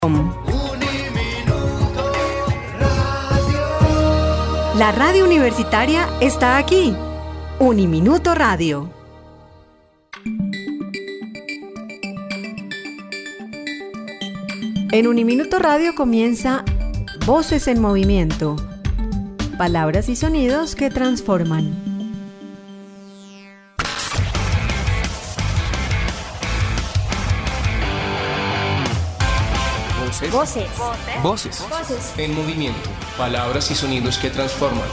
Uniminuto Radio. La radio universitaria está aquí. Uniminuto Radio. En Uniminuto Radio comienza Voces en Movimiento. Palabras y sonidos que transforman. Voces en movimiento. Palabras y sonidos que transforman.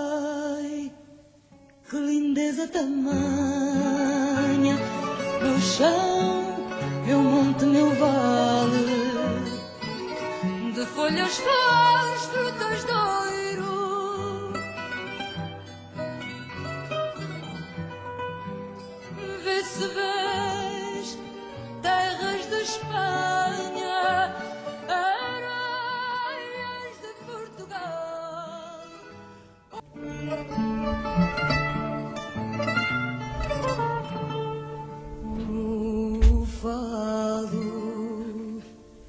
Que lindeza tamanha, meu chão é um monte, meu vale, de folhas, flores, frutas, doiro. Vê se vês terras de Espanha, areias de Portugal. O fado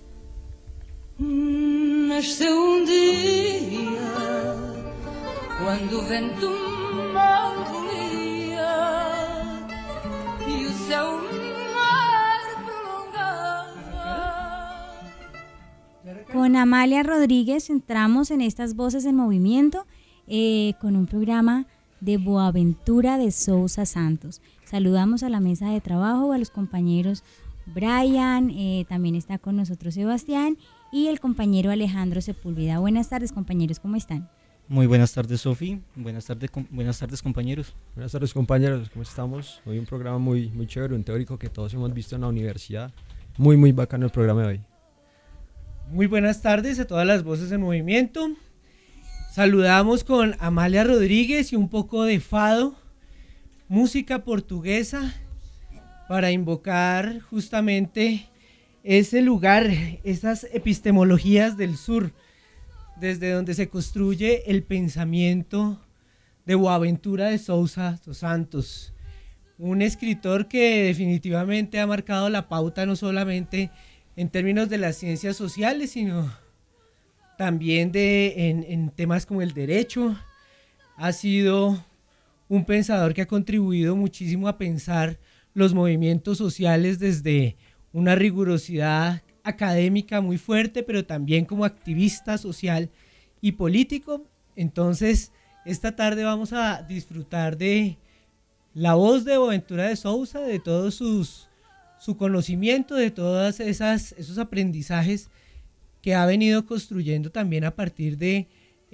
nasceu um dia quando o vento mal volia e o céu mar prolongava. Con Amalia Rodríguez entramos en estas voces en movimiento con un programa de Boaventura de Sousa Santos. Saludamos a la mesa de trabajo, a los compañeros Brian, también está con nosotros Sebastián y el compañero Alejandro Sepúlveda. Buenas tardes, compañeros, ¿cómo están? Muy buenas tardes, Sofi. Buenas tardes, compañeros. Buenas tardes, compañeros. ¿Cómo estamos? Hoy un programa muy chévere, un teórico que todos hemos visto en la universidad. Muy bacano el programa de hoy. Muy buenas tardes a todas las voces en movimiento. Saludamos con Amalia Rodríguez y un poco de fado, música portuguesa, para invocar justamente ese lugar, esas epistemologías del sur, desde donde se construye el pensamiento de Boaventura de Sousa dos Santos, un escritor que definitivamente ha marcado la pauta no solamente en términos de las ciencias sociales, sino también en temas como el derecho. Ha sido un pensador que ha contribuido muchísimo a pensar los movimientos sociales desde una rigurosidad académica muy fuerte, pero también como activista social y político. Entonces, esta tarde vamos a disfrutar de la voz de Boaventura de Sousa, de todo su conocimiento, de todos esos aprendizajes que ha venido construyendo también a partir de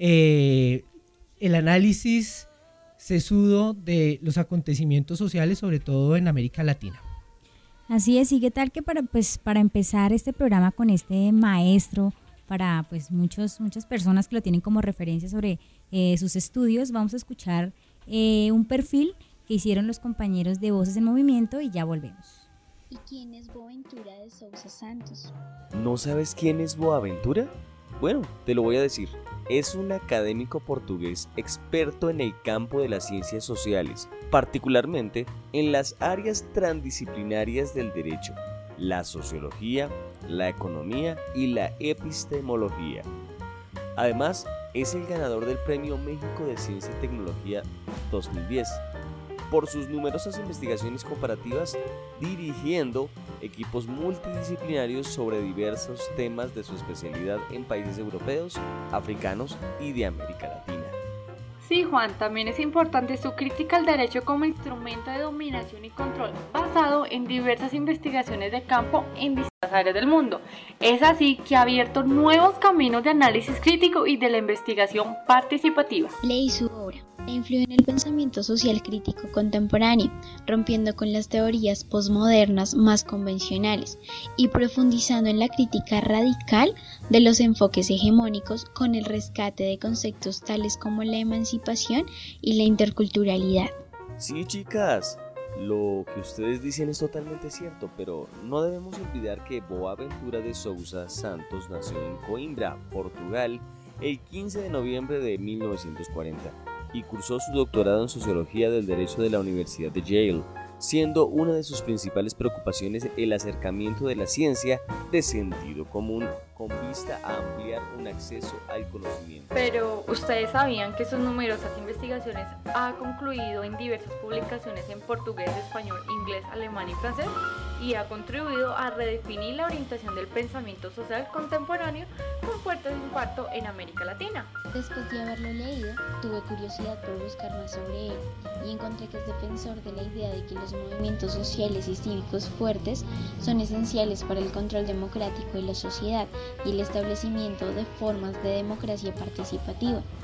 el análisis sesudo de los acontecimientos sociales, sobre todo en América Latina. Así es, y qué tal que para empezar este programa con este maestro, para pues muchas personas que lo tienen como referencia sobre sus estudios, vamos a escuchar un perfil que hicieron los compañeros de Voces en Movimiento y ya volvemos. ¿Y quién es Boaventura de Sousa Santos? ¿No sabes quién es Boaventura? Bueno, te lo voy a decir. Es un académico portugués experto en el campo de las ciencias sociales, particularmente en las áreas transdisciplinarias del derecho, la sociología, la economía y la epistemología. Además, es el ganador del Premio México de Ciencia y Tecnología 2010. Por sus numerosas investigaciones comparativas, dirigiendo equipos multidisciplinarios sobre diversos temas de su especialidad en países europeos, africanos y de América Latina. Sí, Juan, también es importante su crítica al derecho como instrumento de dominación y control, basado en diversas investigaciones de campo en distintas áreas del mundo. Es así que ha abierto nuevos caminos de análisis crítico y de la investigación participativa. Leí su obra e influyó en el pensamiento social crítico contemporáneo, rompiendo con las teorías posmodernas más convencionales y profundizando en la crítica radical de los enfoques hegemónicos con el rescate de conceptos tales como la emancipación y la interculturalidad. Sí, chicas, lo que ustedes dicen es totalmente cierto, pero no debemos olvidar que Boaventura de Sousa Santos nació en Coimbra, Portugal, el 15 de noviembre de 1940. Y cursó su doctorado en Sociología del Derecho de la Universidad de Yale, siendo una de sus principales preocupaciones el acercamiento de la ciencia de sentido común con vista a ampliar un acceso al conocimiento. Pero, ¿ustedes sabían que sus numerosas investigaciones ha concluido en diversas publicaciones en portugués, español, inglés, alemán y francés? Y ha contribuido a redefinir la orientación del pensamiento social contemporáneo con fuerte impacto en América Latina. Después de haberlo leído, tuve curiosidad por buscar más sobre él y encontré que es defensor de la idea de que los movimientos sociales y cívicos fuertes son esenciales para el control democrático de la sociedad y el establecimiento de formas de democracia participativa.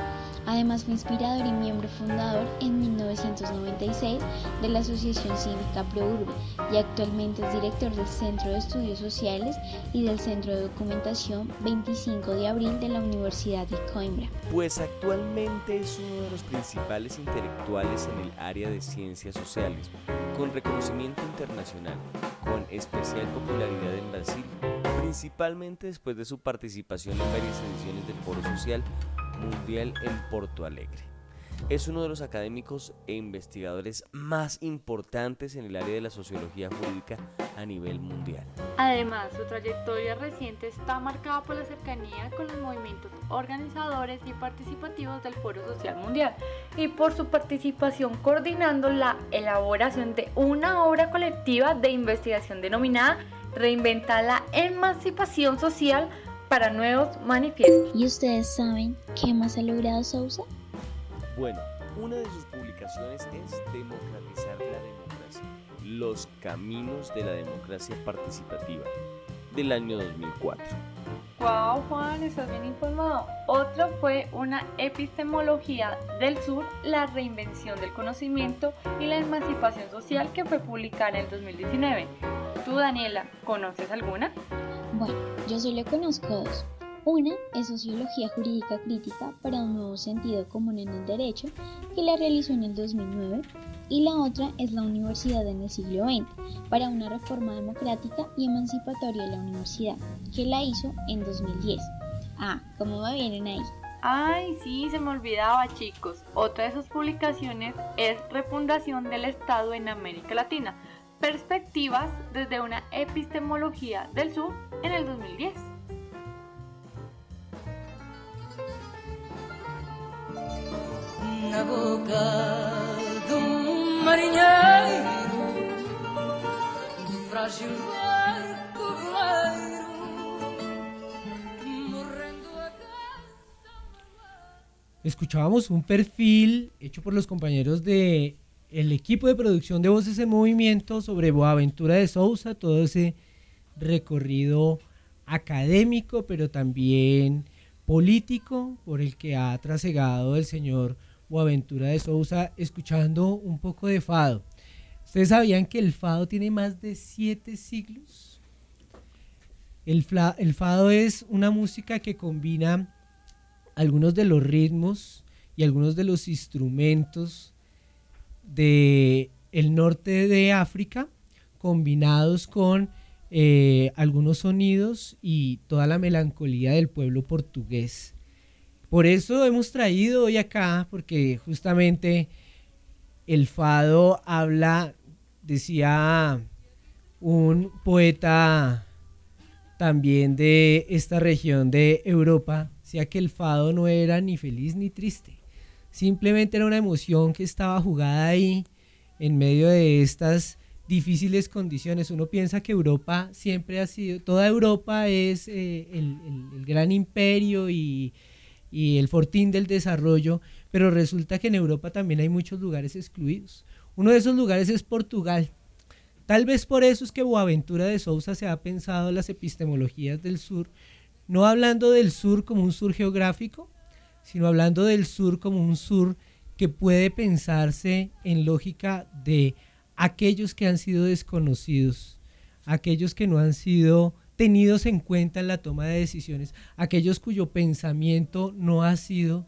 Además fue inspirador y miembro fundador en 1996 de la Asociación Cívica ProUrbe y actualmente es director del Centro de Estudios Sociales y del Centro de Documentación 25 de Abril de la Universidad de Coimbra. Pues actualmente es uno de los principales intelectuales en el área de ciencias sociales, con reconocimiento internacional, con especial popularidad en Brasil, principalmente después de su participación en varias ediciones del Foro Social Mundial en Porto Alegre. Es uno de los académicos e investigadores más importantes en el área de la sociología jurídica a nivel mundial. Además, su trayectoria reciente está marcada por la cercanía con los movimientos organizadores y participativos del Foro Social Mundial y por su participación coordinando la elaboración de una obra colectiva de investigación denominada Reinventar la emancipación social para nuevos manifiestos. ¿Y ustedes saben qué más ha logrado Sousa? Bueno, una de sus publicaciones es Democratizar la democracia, los caminos de la democracia participativa, del año 2004. Wow, Juan, estás bien informado. Otro fue una epistemología del sur, la reinvención del conocimiento y la emancipación social, que fue publicada en el 2019. ¿Tú, Daniela, conoces alguna? Bueno, yo solo conozco dos. Una es Sociología Jurídica Crítica para un nuevo sentido común en el derecho, que la realizó en el 2009, y la otra es La Universidad en el siglo XX, para una reforma democrática y emancipatoria de la universidad, que la hizo en 2010. ¿Cómo va bien ahí? Ay, sí, se me olvidaba, chicos. Otra de sus publicaciones es Refundación del Estado en América Latina, perspectivas desde una epistemología del sur, en el 2010. Na boca do marinheiro, do frágil barco veleiro, morrendo a Escuchábamos un perfil hecho por los compañeros de el equipo de producción de Voces en Movimiento sobre Boaventura de Sousa, todo ese recorrido académico, pero también político por el que ha trasegado el señor Boaventura de Sousa, escuchando un poco de fado. ¿Ustedes sabían que el fado tiene más de 7 siglos? El fado es una música que combina algunos de los ritmos y algunos de los instrumentos del norte de África, combinados con algunos sonidos y toda la melancolía del pueblo portugués. Por eso hemos traído hoy acá, porque justamente el fado habla, decía un poeta también de esta región de Europa, decía que el fado no era ni feliz ni triste, simplemente era una emoción que estaba jugada ahí en medio de estas difíciles condiciones. Uno piensa que Europa siempre ha sido, toda Europa es el gran imperio y el fortín del desarrollo, pero resulta que en Europa también hay muchos lugares excluidos. Uno de esos lugares es Portugal. Tal vez por eso es que Boaventura de Sousa se ha pensado las epistemologías del sur, no hablando del sur como un sur geográfico, sino hablando del sur como un sur que puede pensarse en lógica de aquellos que han sido desconocidos, aquellos que no han sido tenidos en cuenta en la toma de decisiones, aquellos cuyo pensamiento no ha sido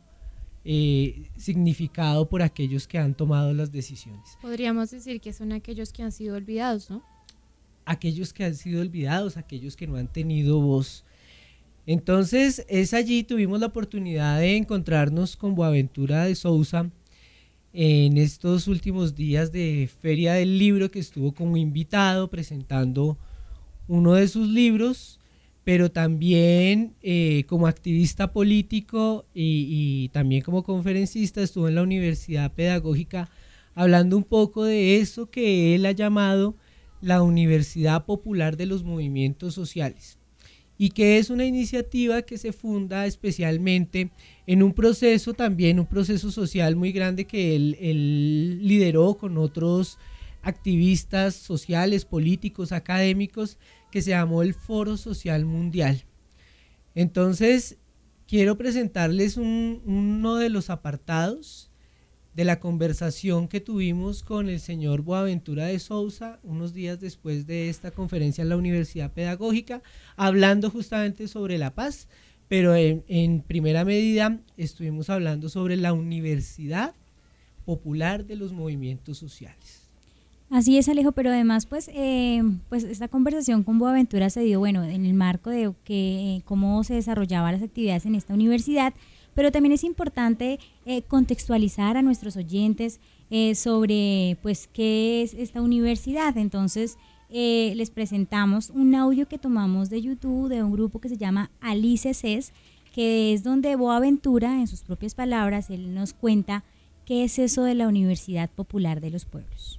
significado por aquellos que han tomado las decisiones. Podríamos decir que son aquellos que han sido olvidados, ¿no? Aquellos que han sido olvidados, aquellos que no han tenido voz. Entonces es allí, tuvimos la oportunidad de encontrarnos con Boaventura de Sousa en estos últimos días de Feria del Libro, que estuvo como invitado presentando uno de sus libros, pero también como activista político y también como conferencista estuvo en la Universidad Pedagógica hablando un poco de eso que él ha llamado la Universidad Popular de los Movimientos Sociales, y que es una iniciativa que se funda especialmente en un proceso también, un proceso social muy grande que él lideró con otros activistas sociales, políticos, académicos, que se llamó el Foro Social Mundial. Entonces, quiero presentarles uno de los apartados de la conversación que tuvimos con el señor Boaventura de Sousa unos días después de esta conferencia en la Universidad Pedagógica, hablando justamente sobre la paz, pero en primera medida estuvimos hablando sobre la Universidad Popular de los Movimientos Sociales. Así es, Alejo, pero además pues esta conversación con Boaventura se dio en el marco de cómo se desarrollaban las actividades en esta universidad, pero también es importante contextualizar a nuestros oyentes sobre pues qué es esta universidad. Entonces les presentamos un audio que tomamos de YouTube de un grupo que se llama Alice CES, que es donde Boaventura, en sus propias palabras, él nos cuenta qué es eso de la Universidad Popular de los Pueblos.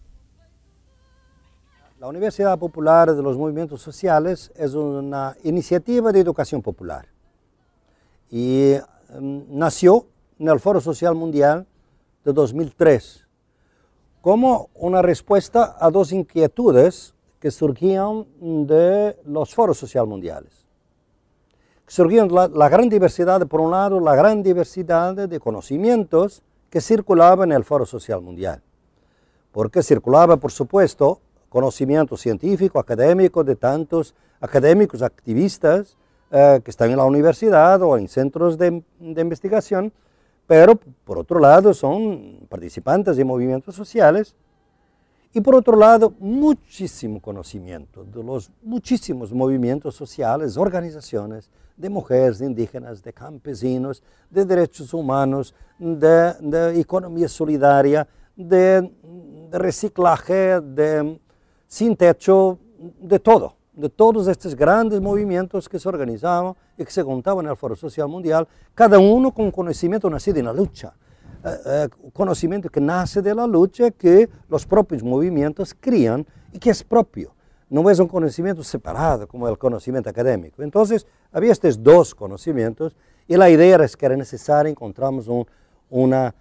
La Universidad Popular de los Movimientos Sociales es una iniciativa de educación popular y nació en el Foro Social Mundial de 2003 como una respuesta a dos inquietudes que surgían de los foros social mundiales. Surgían la gran diversidad, por un lado, la gran diversidad de conocimientos que circulaba en el Foro Social Mundial, porque circulaba, por supuesto, conocimiento científico, académico, de tantos académicos, activistas que están en la universidad o en centros de investigación, pero por otro lado son participantes de movimientos sociales y por otro lado muchísimo conocimiento de los muchísimos movimientos sociales, organizaciones de mujeres, de indígenas, de campesinos, de derechos humanos, de economía solidaria, de reciclaje, de sin techo, de todo, de todos estos grandes movimientos que se organizaban y que se contaban en el Foro Social Mundial, cada uno con conocimiento nacido en la lucha, conocimiento que nace de la lucha que los propios movimientos crían y que es propio, no es un conocimiento separado como el conocimiento académico. Entonces había estos dos conocimientos y la idea era que era necesario encontramos una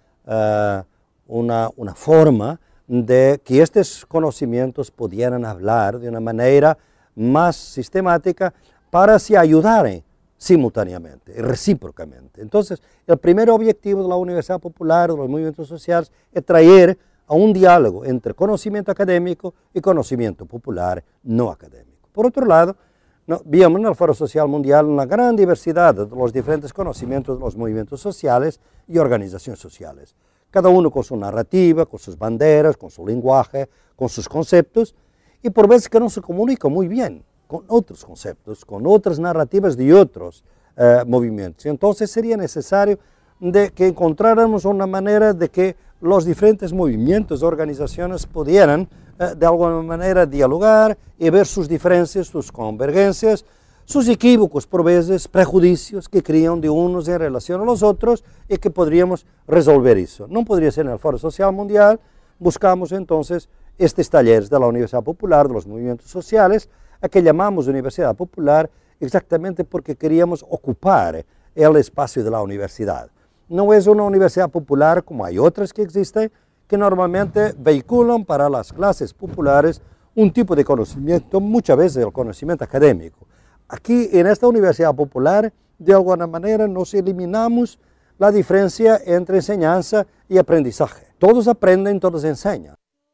forma de que estos conocimientos pudieran hablar de una manera más sistemática para se ayudar simultáneamente y recíprocamente. Entonces, el primer objetivo de la Universidad Popular, de los movimientos sociales, es traer a un diálogo entre conocimiento académico y conocimiento popular no académico. Por otro lado, vimos en el Foro Social Mundial una gran diversidad de los diferentes conocimientos de los movimientos sociales y organizaciones sociales. Cada uno con su narrativa, con sus banderas, con su lenguaje, con sus conceptos, y por veces que no se comunica muy bien con otros conceptos, con otras narrativas de otros movimientos. Entonces sería necesario de que encontráramos una manera de que los diferentes movimientos, organizaciones pudieran de alguna manera dialogar y ver sus diferencias, sus convergencias, sus equívocos por veces, prejuicios que crían de unos en relación a los otros y que podríamos resolver eso. No podría ser en el Foro Social Mundial, buscamos entonces estos talleres de la Universidad Popular, de los movimientos sociales, a que llamamos Universidad Popular exactamente porque queríamos ocupar el espacio de la universidad. No es una universidad popular como hay otras que existen, que normalmente vehiculan para las clases populares un tipo de conocimiento, muchas veces el conocimiento académico. Aquí en esta Universidad Popular, de alguna manera, nos eliminamos la diferencia entre enseñanza y aprendizaje. Todos aprenden, todos enseñan.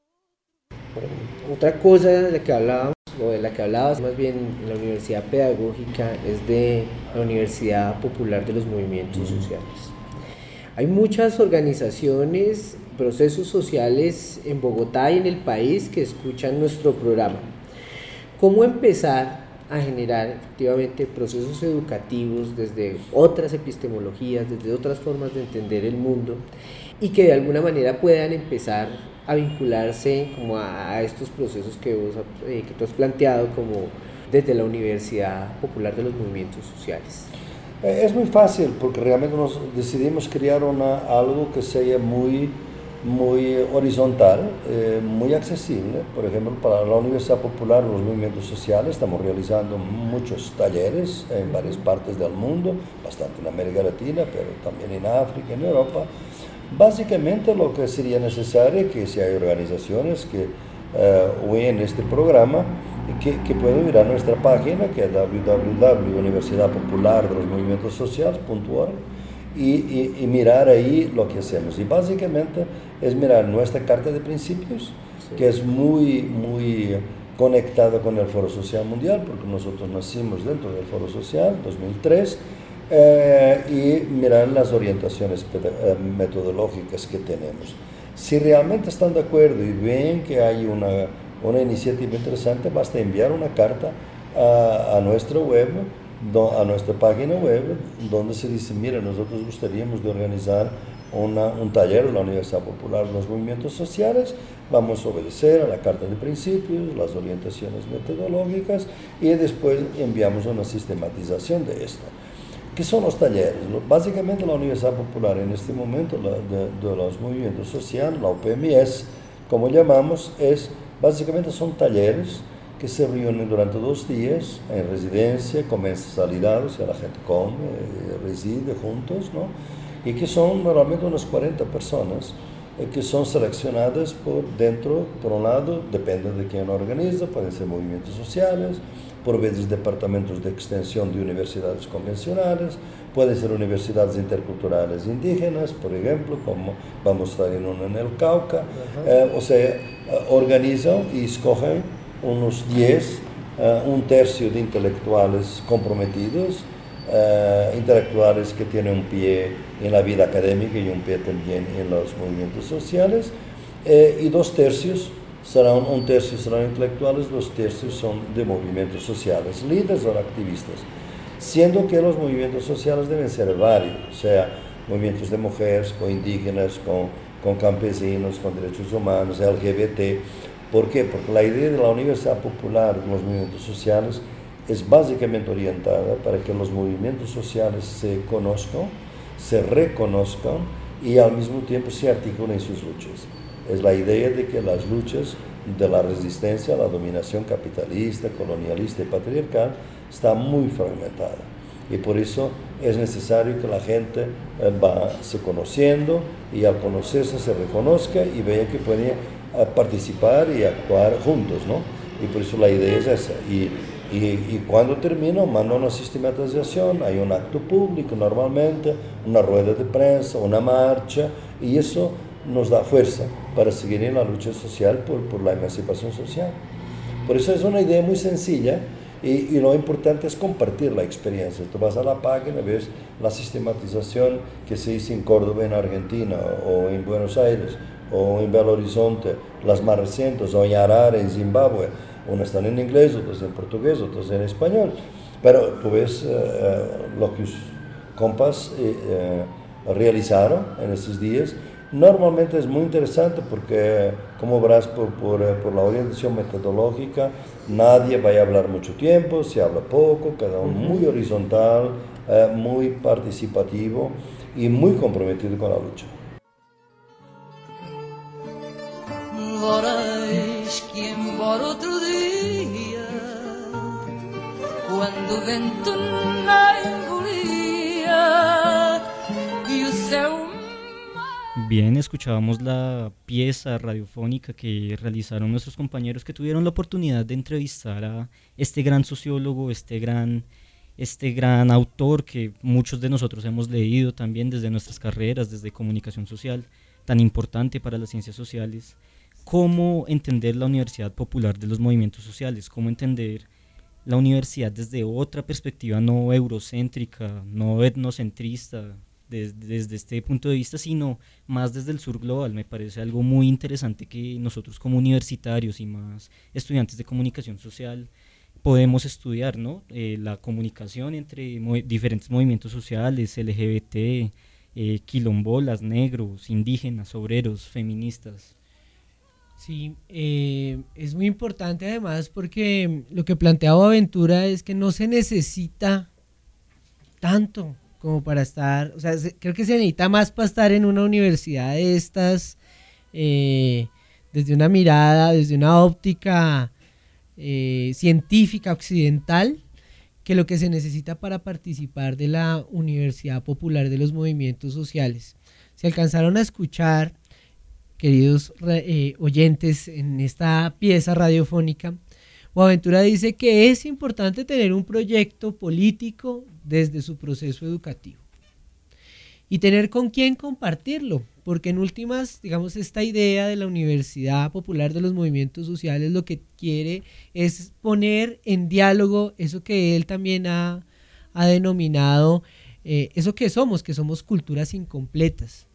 Otra cosa de la que hablábamos, o de la que hablabas más bien en la Universidad Pedagógica, es de la Universidad Popular de los Movimientos Sociales. Hay muchas organizaciones, procesos sociales en Bogotá y en el país que escuchan nuestro programa. ¿Cómo empezar a generar efectivamente procesos educativos desde otras epistemologías, desde otras formas de entender el mundo y que de alguna manera puedan empezar a vincularse como a estos procesos que tú has planteado como desde la Universidad Popular de los Movimientos Sociales? Es muy fácil porque realmente nos decidimos crear algo que sea muy horizontal, muy accesible. Por ejemplo, para la Universidad Popular de los Movimientos Sociales estamos realizando muchos talleres en varias partes del mundo, bastante en América Latina, pero también en África, en Europa. Básicamente lo que sería necesario es que si hay organizaciones que oyen este programa, que pueden mirar nuestra página, que es www.universidadpopulardelosmovimientosociales.org, y mirar ahí lo que hacemos. Y básicamente es mirar nuestra carta de principios, que es muy conectada con el Foro Social Mundial, porque nosotros nacimos dentro del Foro Social, 2003, y mirar las orientaciones metodológicas que tenemos. Si realmente están de acuerdo y ven que hay una iniciativa interesante, basta enviar una carta a nuestra web, a nuestra página web, donde se dice, mira, nosotros gustaríamos de organizar un taller de la Universidad Popular de los Movimientos Sociales, vamos a obedecer a la Carta de Principios, las orientaciones metodológicas, y después enviamos una sistematización de esto. ¿Qué son los talleres? Básicamente la Universidad Popular en este momento de los movimientos sociales, la UPMS, como llamamos, básicamente son talleres que se reúnen durante 2 días en residencia, con mensalidad, o sea, la gente come, reside juntos, ¿no? Y que son normalmente unas 40 personas que son seleccionadas por un lado, depende de quién organiza, pueden ser movimientos sociales, por veces departamentos de extensión de universidades convencionales, pueden ser universidades interculturales indígenas, por ejemplo, como vamos a estar en una en el Cauca, o sea, organizan y escogen unos 10, un tercio de intelectuales comprometidos, intelectuales que tienen un pie en la vida académica y un pie también en los movimientos sociales, y 2 tercios un tercio serán intelectuales, 2 tercios son de movimientos sociales, líderes o activistas, siendo que los movimientos sociales deben ser varios, o sea, movimientos de mujeres, con indígenas, con campesinos, con derechos humanos, LGBT. ¿Por qué? Porque la idea de la Universidad Popular de los Movimientos Sociales es básicamente orientada para que los movimientos sociales se conozcan, se reconozcan y al mismo tiempo se articulen sus luchas. Es la idea de que las luchas de la resistencia a la dominación capitalista, colonialista y patriarcal está muy fragmentada. Y por eso es necesario que la gente se conociendo y al conocerse se reconozca y vea que puede participar y actuar juntos, ¿no? Y por eso la idea es esa. Y cuando termino, mando una sistematización, hay un acto público normalmente, una rueda de prensa, una marcha, y eso nos da fuerza para seguir en la lucha social por la emancipación social. Por eso es una idea muy sencilla y lo importante es compartir la experiencia. Tú vas a la página, ves la sistematización que se hizo en Córdoba, en Argentina, o en Buenos Aires, o en Belo Horizonte, las más recientes, o en Harare, en Zimbabue. Unas están en inglés, otras en portugués, otras en español. Pero tú ves lo que los compas realizaron en esos días. Normalmente es muy interesante porque, como verás por la orientación metodológica, nadie va a hablar mucho tiempo, se habla poco, cada uno muy horizontal, muy participativo y muy comprometido con la lucha. Voreis que embora outro dia, quando o vento na engolia e o céu. Bien, escuchábamos la pieza radiofónica que realizaron nuestros compañeros que tuvieron la oportunidad de entrevistar a este gran sociólogo, este gran autor que muchos de nosotros hemos leído también desde nuestras carreras, desde comunicación social, tan importante para las ciencias sociales. Cómo entender la Universidad Popular de los Movimientos Sociales, cómo entender la universidad desde otra perspectiva no eurocéntrica, no etnocentrista, desde este punto de vista, sino más desde el sur global. Me parece algo muy interesante que nosotros como universitarios y más estudiantes de comunicación social podemos estudiar, ¿no? La comunicación entre diferentes movimientos sociales, LGBT, quilombolas, negros, indígenas, obreros, feministas. Sí, es muy importante además porque lo que plantea Boaventura es que no se necesita tanto como para estar, o sea, creo que se necesita más para estar en una universidad de estas, desde una mirada, desde una óptica científica occidental, que lo que se necesita para participar de la Universidad Popular de los Movimientos Sociales. Se alcanzaron a escuchar, queridos oyentes, en esta pieza radiofónica, Boaventura dice que es importante tener un proyecto político desde su proceso educativo y tener con quién compartirlo, porque en últimas, digamos, esta idea de la Universidad Popular de los Movimientos Sociales lo que quiere es poner en diálogo eso que él también ha denominado, eso que somos culturas incompletas,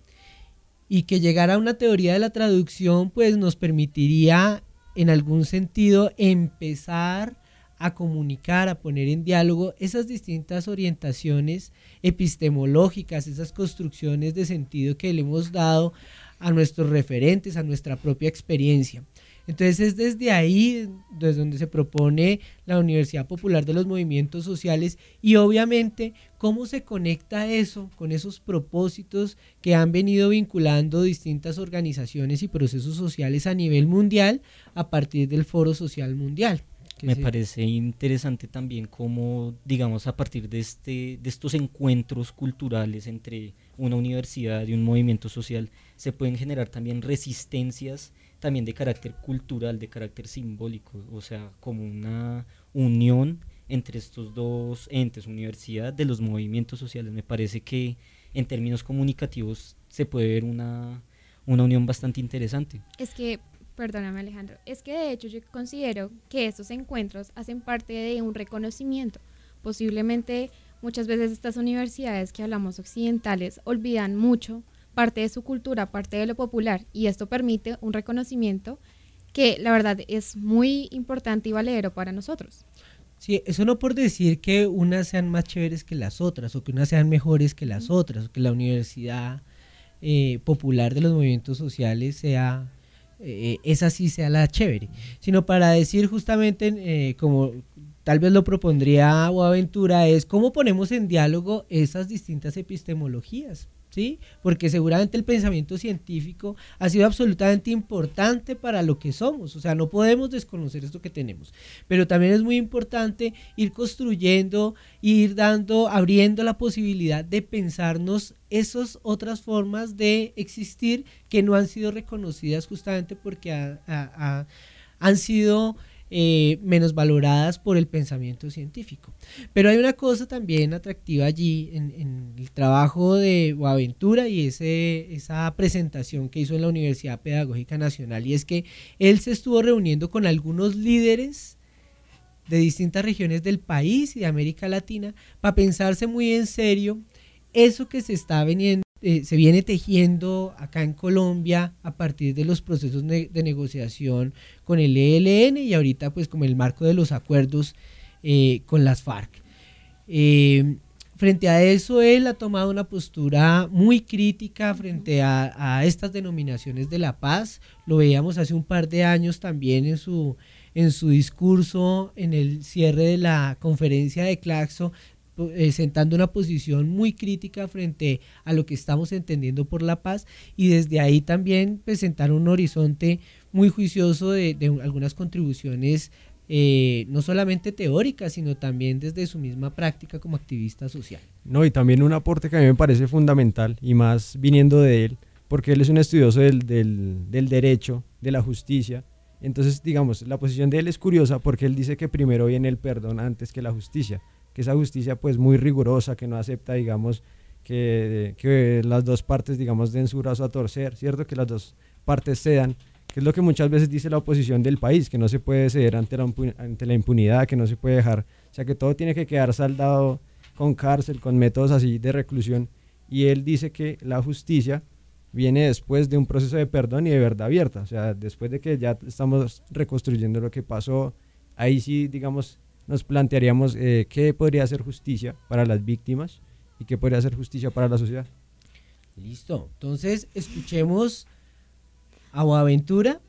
y que llegar a una teoría de la traducción pues nos permitiría en algún sentido empezar a comunicar, a poner en diálogo esas distintas orientaciones epistemológicas, esas construcciones de sentido que le hemos dado a nuestros referentes, a nuestra propia experiencia. Entonces es desde ahí, desde donde se propone la Universidad Popular de los Movimientos Sociales, y obviamente cómo se conecta eso con esos propósitos que han venido vinculando distintas organizaciones y procesos sociales a nivel mundial a partir del Foro Social Mundial. Me parece interesante también cómo, digamos, a partir de estos encuentros culturales entre una universidad y un movimiento social, se pueden generar también resistencias también de carácter cultural, de carácter simbólico, o sea, como una unión entre estos dos entes, universidad de los movimientos sociales. Me parece que en términos comunicativos se puede ver una unión bastante interesante. Es que, perdóname Alejandro, es que de hecho yo considero que estos encuentros hacen parte de un reconocimiento. Posiblemente muchas veces estas universidades que hablamos occidentales olvidan mucho parte de su cultura, parte de lo popular, y esto permite un reconocimiento que la verdad es muy importante y valedero para nosotros. Sí, eso no por decir que unas sean más chéveres que las otras, o que unas sean mejores que las otras, o que la Universidad Popular de los Movimientos Sociales sea, esa sí sea la chévere, sino para decir justamente, como tal vez lo propondría Boaventura, es cómo ponemos en diálogo esas distintas epistemologías, ¿sí? Porque seguramente el pensamiento científico ha sido absolutamente importante para lo que somos, o sea, no podemos desconocer esto que tenemos, pero también es muy importante ir construyendo, ir abriendo la posibilidad de pensarnos esas otras formas de existir que no han sido reconocidas justamente porque han sido menos valoradas por el pensamiento científico. Pero hay una cosa también atractiva allí en el trabajo de Boaventura y esa presentación que hizo en la Universidad Pedagógica Nacional, y es que él se estuvo reuniendo con algunos líderes de distintas regiones del país y de América Latina para pensarse muy en serio eso que se viene tejiendo acá en Colombia a partir de los procesos de negociación con el ELN y ahorita pues como el marco de los acuerdos con las FARC. Frente a eso él ha tomado una postura muy crítica frente a estas denominaciones de la paz. Lo veíamos hace un par de años también en su discurso en el cierre de la conferencia de Claxo, sentando una posición muy crítica frente a lo que estamos entendiendo por la paz, y desde ahí también presentar un horizonte muy juicioso de algunas contribuciones no solamente teóricas, sino también desde su misma práctica como activista social. No, y también un aporte que a mí me parece fundamental, y más viniendo de él, porque él es un estudioso del derecho, de la justicia. Entonces, digamos, la posición de él es curiosa porque él dice que primero viene el perdón antes que la justicia, que esa justicia pues muy rigurosa, que no acepta, digamos, que las dos partes, digamos, den su brazo a torcer, ¿cierto? Que las dos partes cedan, que es lo que muchas veces dice la oposición del país, que no se puede ceder ante la impunidad, que no se puede dejar, o sea, que todo tiene que quedar saldado con cárcel, con métodos así de reclusión, y él dice que la justicia viene después de un proceso de perdón y de verdad abierta, o sea, después de que ya estamos reconstruyendo lo que pasó, ahí sí, digamos, nos plantearíamos qué podría ser justicia para las víctimas y qué podría ser justicia para la sociedad. Listo, entonces escuchemos a Boaventura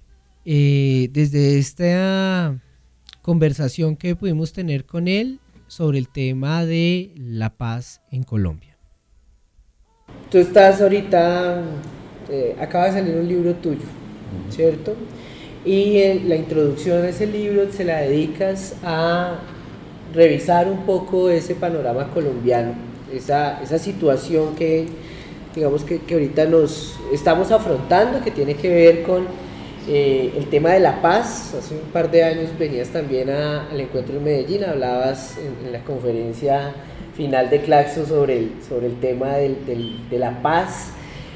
desde esta conversación que pudimos tener con él sobre el tema de la paz en Colombia. Tú estás ahorita, acaba de salir un libro tuyo, ¿cierto? Y en la introducción a ese libro se la dedicas a revisar un poco ese panorama colombiano, esa situación que digamos que ahorita nos estamos afrontando, que tiene que ver con el tema de la paz. Hace un par de años venías también al encuentro en Medellín, hablabas en la conferencia final de Claxo sobre el tema de la paz.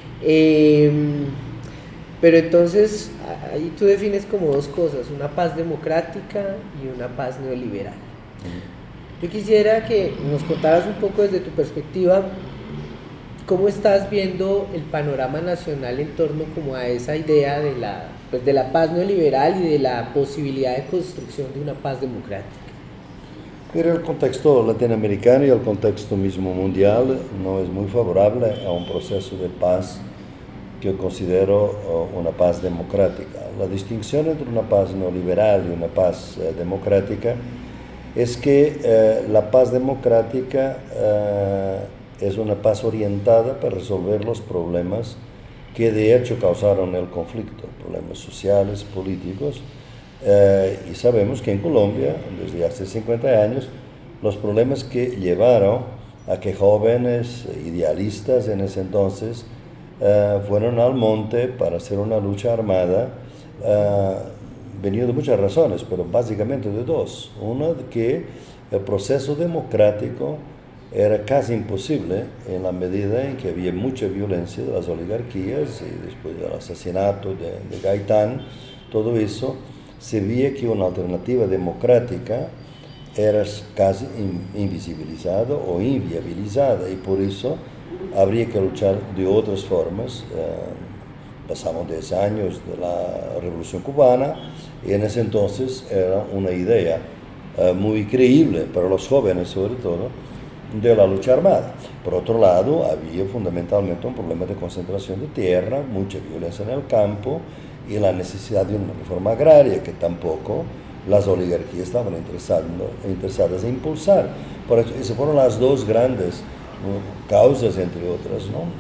Pero entonces ahí tú defines como dos cosas, una paz democrática y una paz neoliberal. Yo quisiera que nos contaras un poco desde tu perspectiva cómo estás viendo el panorama nacional en torno como a esa idea de la paz neoliberal y de la posibilidad de construcción de una paz democrática. Pero el contexto latinoamericano y el contexto mismo mundial no es muy favorable a un proceso de paz que yo considero una paz democrática. La distinción entre una paz neoliberal y una paz democrática es que la paz democrática es una paz orientada para resolver los problemas que de hecho causaron el conflicto, problemas sociales, políticos, y sabemos que en Colombia, desde hace 50 años, los problemas que llevaron a que jóvenes idealistas en ese entonces fueron al monte para hacer una lucha armada, venido de muchas razones, pero básicamente de dos. Una, que el proceso democrático era casi imposible en la medida en que había mucha violencia de las oligarquías y después del asesinato de Gaitán, todo eso, se veía que una alternativa democrática era casi invisibilizada o inviabilizada, y por eso habría que luchar de otras formas. Pasamos 10 años de la Revolución Cubana y en ese entonces era una idea muy creíble para los jóvenes, sobre todo, de la lucha armada. Por otro lado, había fundamentalmente un problema de concentración de tierra, mucha violencia en el campo y la necesidad de una reforma agraria que tampoco las oligarquías estaban interesadas en impulsar. Por eso, esas fueron las dos grandes causas, entre otras, ¿no?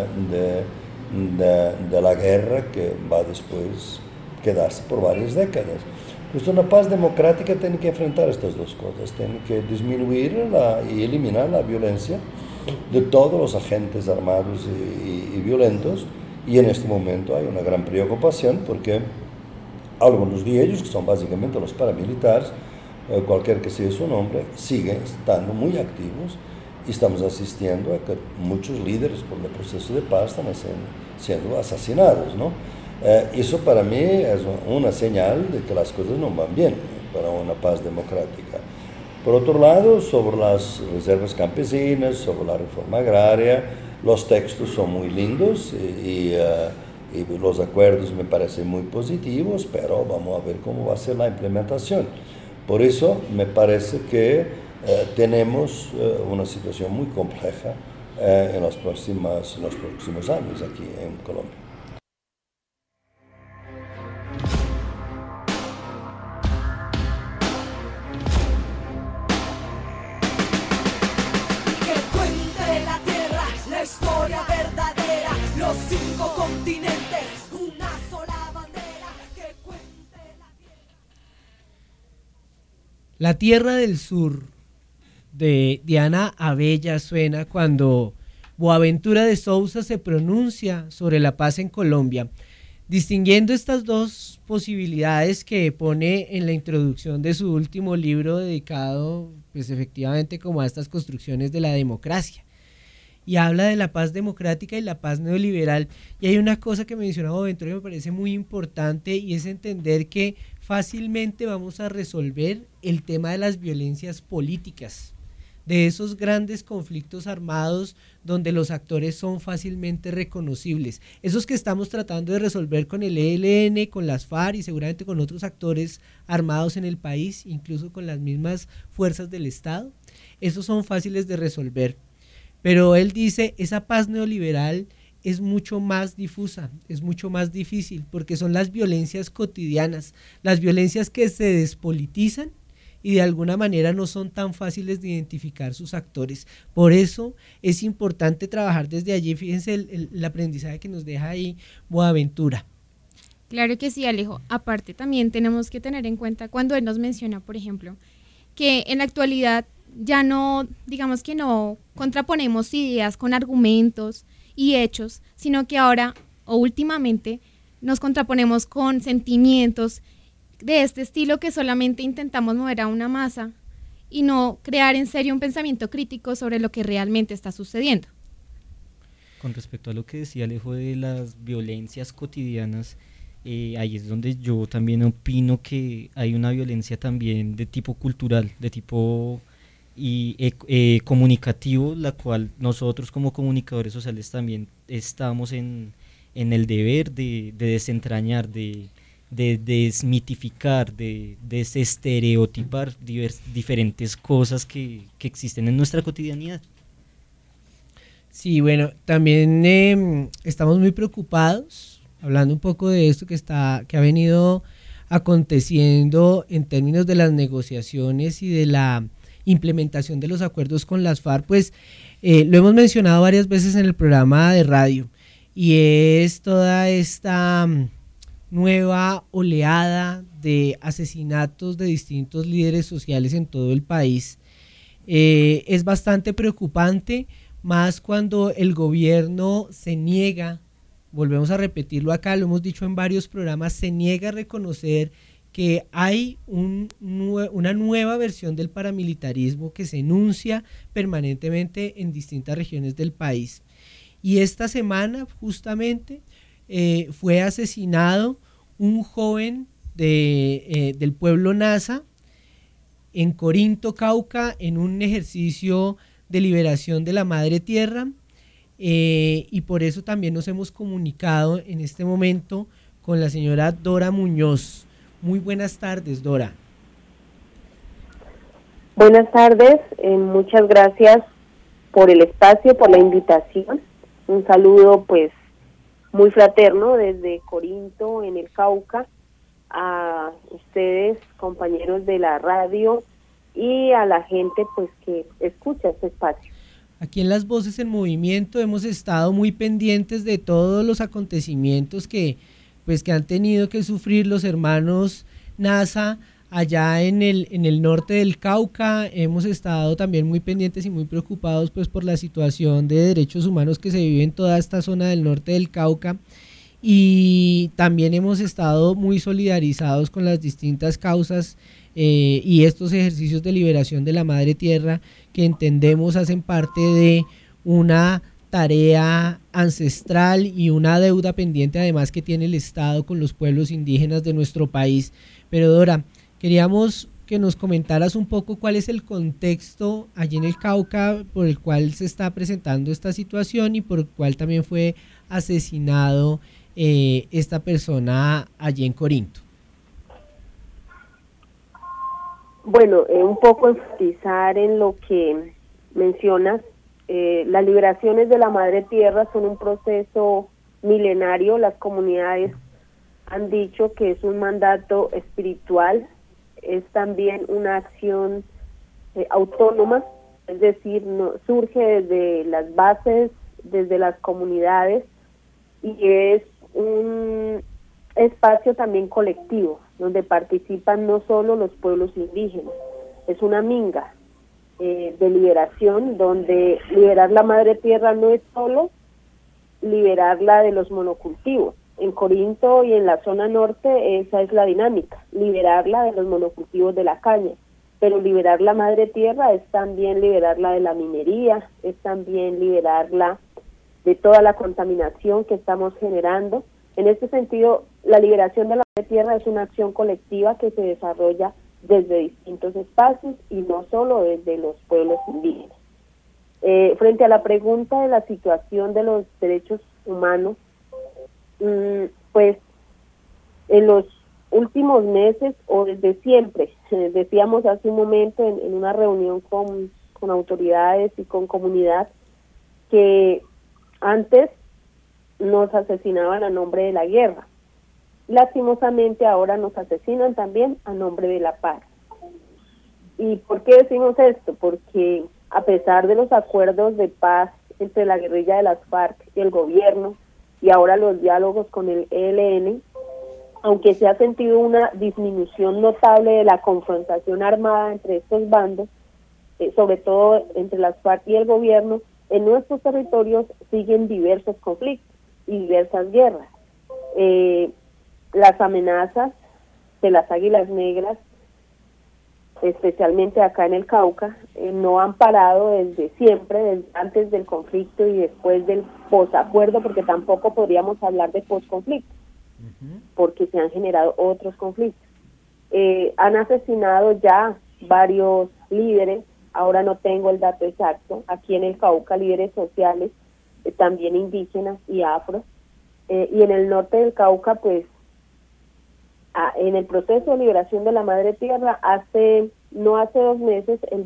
de la guerra, que va después a quedarse por varias décadas. Pues una paz democrática tiene que enfrentar estas dos cosas, tiene que disminuir y eliminar la violencia de todos los agentes armados y violentos, y en este momento hay una gran preocupación porque algunos de ellos, que son básicamente los paramilitares, cualquier que sea su nombre, siguen estando muy activos, y estamos asistiendo a que muchos líderes por el proceso de paz están siendo asesinados, ¿no? Eso para mí es una señal de que las cosas no van bien para una paz democrática. Por otro lado, sobre las reservas campesinas, sobre la reforma agraria, los textos son muy lindos y los acuerdos me parecen muy positivos, pero vamos a ver cómo va a ser la implementación. Por eso me parece que tenemos una situación muy compleja en los próximos años aquí en Colombia. Que cuente la tierra, la historia verdadera, los 5 continentes, una sola bandera. Que cuente la tierra. La Tierra del Sur, de Diana Abella, suena cuando Boaventura de Sousa se pronuncia sobre la paz en Colombia, distinguiendo estas dos posibilidades que pone en la introducción de su último libro, dedicado pues efectivamente como a estas construcciones de la democracia, y habla de la paz democrática y la paz neoliberal. Y hay una cosa que menciona Boaventura que me parece muy importante, y es entender que fácilmente vamos a resolver el tema de las violencias políticas, de esos grandes conflictos armados donde los actores son fácilmente reconocibles, esos que estamos tratando de resolver con el ELN, con las FARC y seguramente con otros actores armados en el país, incluso con las mismas fuerzas del Estado. Esos son fáciles de resolver, pero él dice, esa paz neoliberal es mucho más difusa, es mucho más difícil, porque son las violencias cotidianas, las violencias que se despolitizan y de alguna manera no son tan fáciles de identificar sus actores. Por eso es importante trabajar desde allí. Fíjense el aprendizaje que nos deja ahí Boaventura. Claro que sí, Alejo. Aparte también tenemos que tener en cuenta cuando él nos menciona, por ejemplo, que en la actualidad ya no, digamos que no contraponemos ideas con argumentos y hechos, sino que ahora o últimamente nos contraponemos con sentimientos de este estilo que solamente intentamos mover a una masa y no crear en serio un pensamiento crítico sobre lo que realmente está sucediendo. Con respecto a lo que decía Alejo de las violencias cotidianas, ahí es donde yo también opino que hay una violencia también de tipo cultural, de tipo comunicativo, la cual nosotros como comunicadores sociales también estamos en el deber de desentrañar, de desmitificar, de desestereotipar diferentes cosas que existen en nuestra cotidianidad. Sí, bueno, también estamos muy preocupados, hablando un poco de esto que ha venido aconteciendo en términos de las negociaciones y de la implementación de los acuerdos con las FARC, pues lo hemos mencionado varias veces en el programa de radio, y es toda esta nueva oleada de asesinatos de distintos líderes sociales en todo el país. Es bastante preocupante, más cuando el gobierno se niega, volvemos a repetirlo acá, lo hemos dicho en varios programas, se niega a reconocer que hay una nueva versión del paramilitarismo que se enuncia permanentemente en distintas regiones del país. Y esta semana justamente fue asesinado un joven del pueblo Nasa en Corinto, Cauca, en un ejercicio de liberación de la madre tierra, y por eso también nos hemos comunicado en este momento con la señora Dora Muñoz. Muy buenas tardes, Dora. Buenas tardes, muchas gracias por el espacio, por la invitación. Un saludo pues muy fraterno desde Corinto, en el Cauca, a ustedes, compañeros de la radio, y a la gente pues que escucha este espacio. Aquí en Las Voces en Movimiento hemos estado muy pendientes de todos los acontecimientos que han tenido que sufrir los hermanos Nasa allá en el norte del Cauca. Hemos estado también muy pendientes y muy preocupados pues por la situación de derechos humanos que se vive en toda esta zona del norte del Cauca, y también hemos estado muy solidarizados con las distintas causas y estos ejercicios de liberación de la madre tierra, que entendemos hacen parte de una tarea ancestral y una deuda pendiente además que tiene el Estado con los pueblos indígenas de nuestro país. Pero Dora, queríamos que nos comentaras un poco cuál es el contexto allí en el Cauca por el cual se está presentando esta situación y por el cual también fue asesinado esta persona allí en Corinto. Bueno, un poco enfatizar en lo que mencionas. Las liberaciones de la madre tierra son un proceso milenario. Las comunidades han dicho que es un mandato espiritual, es también una acción autónoma, es decir, surge desde las bases, desde las comunidades, y es un espacio también colectivo, donde participan no solo los pueblos indígenas. Es una minga de liberación, donde liberar la madre tierra no es solo liberarla de los monocultivos. En Corinto y en la zona norte esa es la dinámica, liberarla de los monocultivos de la caña, pero liberar la madre tierra es también liberarla de la minería, es también liberarla de toda la contaminación que estamos generando. En este sentido, la liberación de la madre tierra es una acción colectiva que se desarrolla desde distintos espacios y no solo desde los pueblos indígenas. Frente a la pregunta de la situación de los derechos humanos, pues en los últimos meses o desde siempre, decíamos hace un momento en una reunión con autoridades y con comunidad, que antes nos asesinaban a nombre de la guerra. Lastimosamente ahora nos asesinan también a nombre de la paz. ¿Y por qué decimos esto? Porque a pesar de los acuerdos de paz entre la guerrilla de las FARC y el gobierno, y ahora los diálogos con el ELN, aunque se ha sentido una disminución notable de la confrontación armada entre estos bandos, sobre todo entre las FARC y el gobierno, en nuestros territorios siguen diversos conflictos y diversas guerras. Las amenazas de las águilas negras, especialmente acá en el Cauca, no han parado desde siempre, desde antes del conflicto y después del posacuerdo, porque tampoco podríamos hablar de posconflicto, porque se han generado otros conflictos. Han asesinado ya varios líderes, ahora no tengo el dato exacto, aquí en el Cauca, líderes sociales, también indígenas y afros, y en el norte del Cauca, pues, en el proceso de liberación de la Madre Tierra, no hace 2 meses, el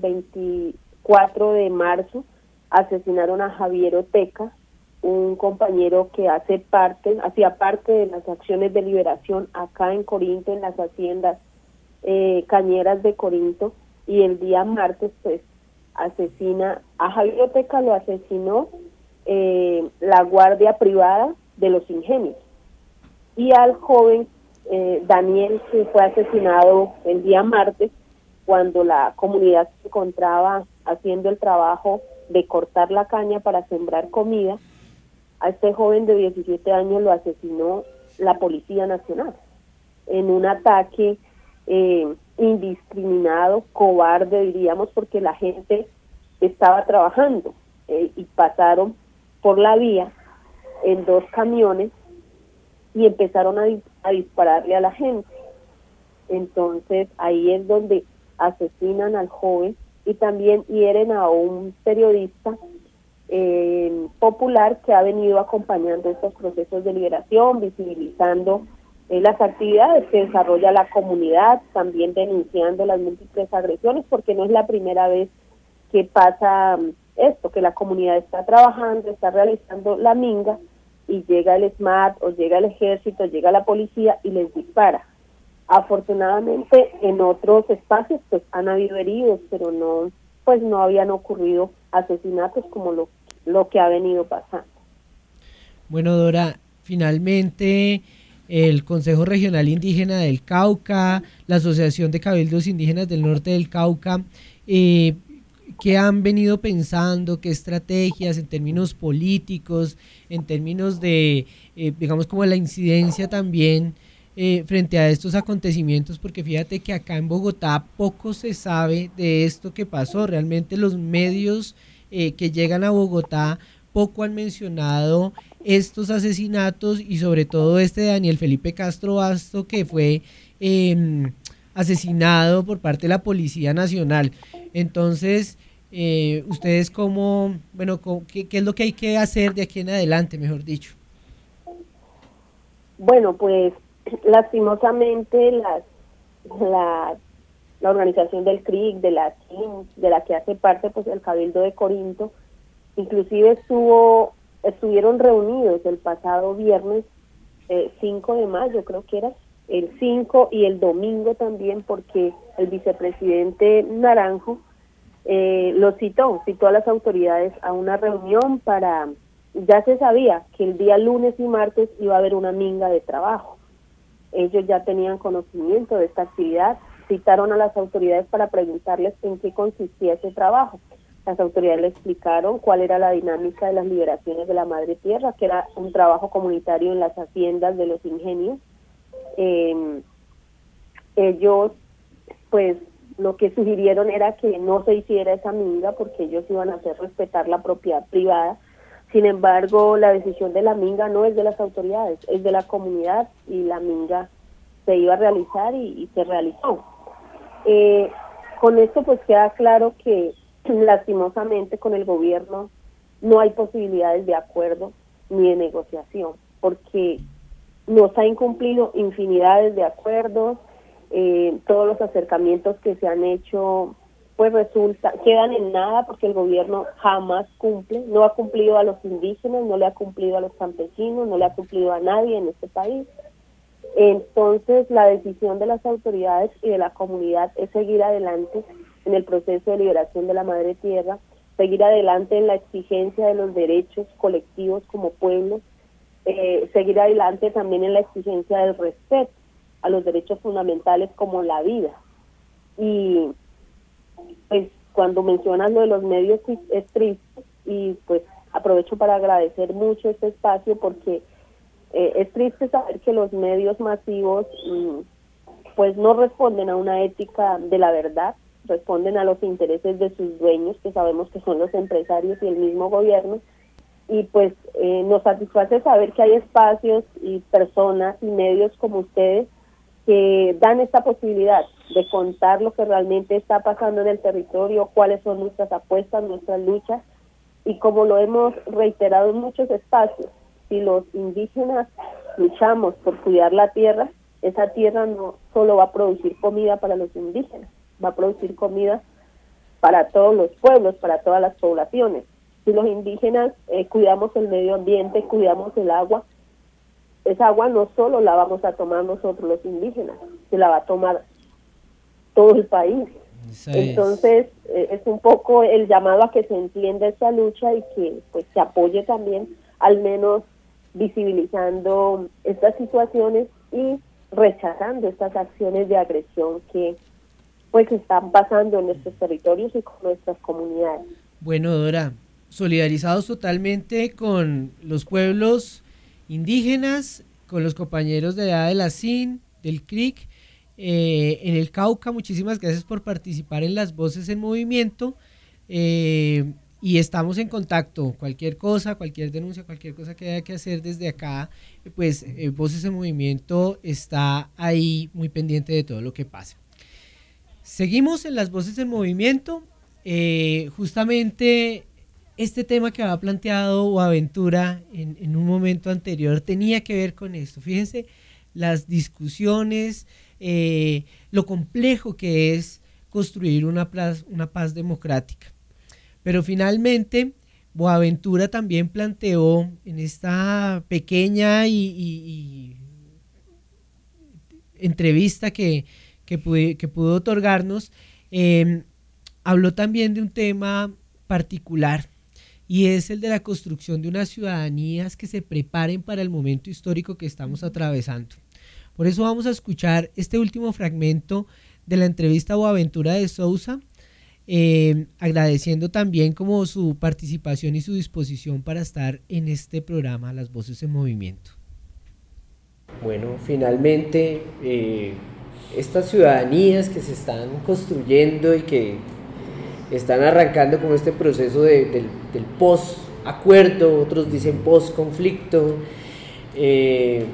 24 de marzo, asesinaron a Javier Oteca, un compañero que hacía parte de las acciones de liberación acá en Corinto, en las haciendas cañeras de Corinto, y el día martes, pues, asesina a Javier Oteca, lo asesinó la guardia privada de los ingenios, y al joven Daniel, que fue asesinado el día martes, cuando la comunidad se encontraba haciendo el trabajo de cortar la caña para sembrar comida. A este joven de 17 años lo asesinó la Policía Nacional en un ataque indiscriminado, cobarde, diríamos, porque la gente estaba trabajando y pasaron por la vía en 2 camiones y empezaron a dispararle a la gente. Entonces ahí es donde asesinan al joven y también hieren a un periodista popular que ha venido acompañando estos procesos de liberación, visibilizando las actividades que desarrolla la comunidad, también denunciando las múltiples agresiones, porque no es la primera vez que pasa esto, que la comunidad está trabajando, está realizando la minga, y llega el SMAT o llega el ejército, llega la policía y les dispara. Afortunadamente en otros espacios pues han habido heridos, pero no habían ocurrido asesinatos como lo que ha venido pasando. Bueno, Dora, finalmente el Consejo Regional Indígena del Cauca, la Asociación de Cabildos Indígenas del Norte del Cauca, ¿qué han venido pensando? ¿Qué estrategias en términos políticos, en términos de, digamos, como la incidencia también frente a estos acontecimientos? Porque fíjate que acá en Bogotá poco se sabe de esto que pasó. Realmente los medios que llegan a Bogotá poco han mencionado estos asesinatos y sobre todo este de Daniel Felipe Castro Basto, que fue asesinado por parte de la Policía Nacional. Entonces, ustedes ¿qué es lo que hay que hacer de aquí en adelante, mejor dicho? Bueno, pues lastimosamente la organización del CRIC, de la CIN, de la que hace parte pues el Cabildo de Corinto, inclusive estuvieron reunidos el pasado viernes 5 de mayo, creo que era, el 5 y el domingo también, porque el vicepresidente Naranjo lo citó a las autoridades a una reunión ya se sabía que el día lunes y martes iba a haber una minga de trabajo. Ellos ya tenían conocimiento de esta actividad, citaron a las autoridades para preguntarles en qué consistía ese trabajo. Las autoridades le explicaron cuál era la dinámica de las liberaciones de la Madre Tierra, que era un trabajo comunitario en las haciendas de los ingenios. Ellos, pues, lo que sugirieron era que no se hiciera esa minga porque ellos iban a hacer respetar la propiedad privada. Sin embargo, la decisión de la minga no es de las autoridades, es de la comunidad, y la minga se iba a realizar y se realizó. Con esto pues queda claro que lastimosamente con el gobierno no hay posibilidades de acuerdo ni de negociación, porque nos ha incumplido infinidades de acuerdos, todos los acercamientos que se han hecho pues quedan en nada, porque el gobierno jamás cumple, no ha cumplido a los indígenas, no le ha cumplido a los campesinos, no le ha cumplido a nadie en este país. Entonces la decisión de las autoridades y de la comunidad es seguir adelante en el proceso de liberación de la Madre Tierra, seguir adelante en la exigencia de los derechos colectivos como pueblo, seguir adelante también en la exigencia del respeto a los derechos fundamentales como la vida. Y pues cuando mencionas lo de los medios es triste, y pues aprovecho para agradecer mucho este espacio, porque Es triste saber que los medios masivos pues no responden a una ética de la verdad, responden a los intereses de sus dueños, que sabemos que son los empresarios y el mismo gobierno, y pues nos satisface saber que hay espacios y personas y medios como ustedes que dan esta posibilidad de contar lo que realmente está pasando en el territorio, cuáles son nuestras apuestas, nuestras luchas, y como lo hemos reiterado en muchos espacios, si los indígenas luchamos por cuidar la tierra, esa tierra no solo va a producir comida para los indígenas, va a producir comida para todos los pueblos, para todas las poblaciones. Si los indígenas cuidamos el medio ambiente, cuidamos el agua, esa agua no solo la vamos a tomar nosotros los indígenas, se la va a tomar todo el país. Entonces es un poco el llamado a que se entienda esta lucha y que pues se apoye también, al menos visibilizando estas situaciones y rechazando estas acciones de agresión que pues están pasando en nuestros territorios y con nuestras comunidades. Bueno, Dora, solidarizados totalmente con los pueblos indígenas, con los compañeros de allá de la CIN, del CRIC, en el Cauca. Muchísimas gracias por participar en las Voces en Movimiento, y estamos en contacto. Cualquier cosa, cualquier denuncia, cualquier cosa que haya que hacer desde acá, pues Voces en Movimiento está ahí muy pendiente de todo lo que pasa. Seguimos en las Voces en Movimiento. Justamente este tema que había planteado Boaventura en un momento anterior tenía que ver con esto. Fíjense las discusiones, lo complejo que es construir una paz democrática. Pero finalmente Boaventura también planteó en esta pequeña y entrevista que pudo otorgarnos, habló también de un tema particular, y es el de la construcción de unas ciudadanías que se preparen para el momento histórico que estamos atravesando. Por eso vamos a escuchar este último fragmento de la entrevista a Boaventura de Sousa, agradeciendo también como su participación y su disposición para estar en este programa Las Voces en Movimiento. Bueno, finalmente estas ciudadanías que se están construyendo y que están arrancando con este proceso del post-acuerdo, otros dicen post-conflicto. ¿Qué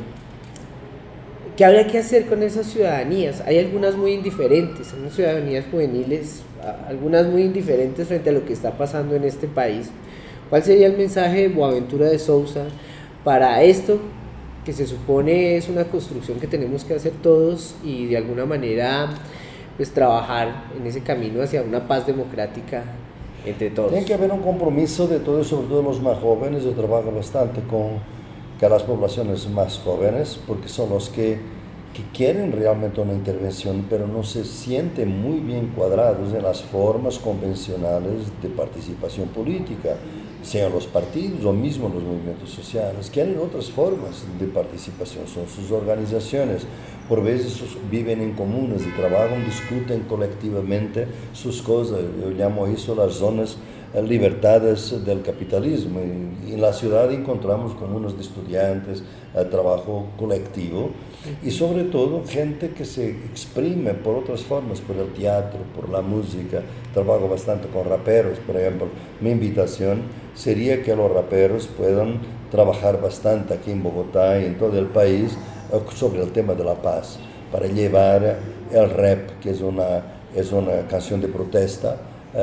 habría que hacer con esas ciudadanías? Hay algunas muy indiferentes, son ciudadanías juveniles, algunas muy indiferentes frente a lo que está pasando en este país. ¿Cuál sería el mensaje de Boaventura de Sousa para esto, que se supone es una construcción que tenemos que hacer todos y de alguna manera pues trabajar en ese camino hacia una paz democrática entre todos? Tiene que haber un compromiso de todos, sobre todo los más jóvenes. Yo trabajo bastante con las poblaciones más jóvenes, porque son los que quieren realmente una intervención, pero no se sienten muy bien cuadrados en las formas convencionales de participación política, sean los partidos o mismo los movimientos sociales. Quieren otras formas de participación, son sus organizaciones. Por veces viven en comunas y trabajan, discuten colectivamente sus cosas. Yo llamo eso las zonas libertades del capitalismo. Y en la ciudad encontramos comunas de estudiantes, trabajo colectivo y sobre todo gente que se exprime por otras formas, por el teatro, por la música. Trabajo bastante con raperos, por ejemplo. Mi invitación sería que los raperos puedan trabajar bastante aquí en Bogotá y en todo el país sobre el tema de la paz, para llevar el rap, que es una canción de protesta,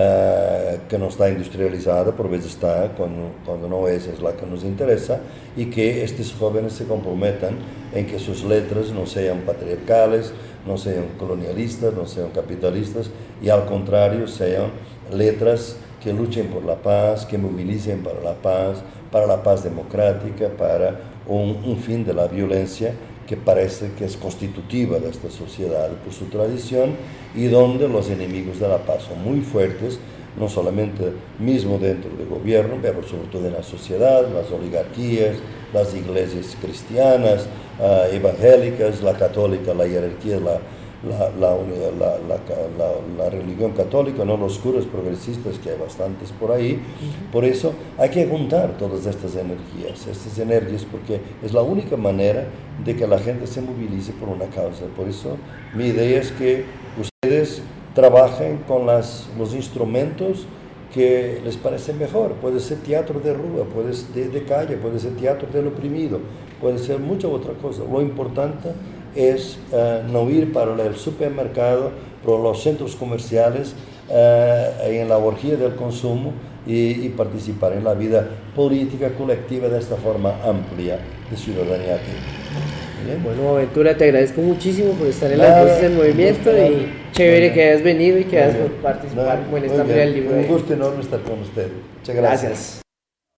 que no está industrializada, por veces está, cuando no es la que nos interesa, y que estos jóvenes se comprometan en que sus letras no sean patriarcales, no sean colonialistas, no sean capitalistas, y al contrario sean letras que luchen por la paz, que movilicen para la paz democrática, para un fin de la violencia que parece que es constitutiva de esta sociedad por su tradición, y donde los enemigos de la paz son muy fuertes, no solamente mismo dentro del gobierno, pero sobre todo en la sociedad, las oligarquías, las iglesias cristianas, evangélicas, la católica, la jerarquía, la religión católica, no los curas progresistas, que hay bastantes por ahí. Por eso hay que juntar todas estas energías, porque es la única manera de que la gente se movilice por una causa. Por eso mi idea es que ustedes trabajen con los instrumentos que les parece mejor. Puede ser teatro de rúa, puede ser de calle, puede ser teatro del oprimido, puede ser mucha otra cosa. Lo importante es no ir para el supermercado, por los centros comerciales, en la orgía del consumo y participar en la vida política colectiva de esta forma amplia de ciudadanía aquí. Bien. Bueno, Boaventura, te agradezco muchísimo por estar en las Voces en Movimiento y chévere que hayas venido y que hayas participado en esta feria del libro. Un gusto enorme estar con usted. Muchas gracias.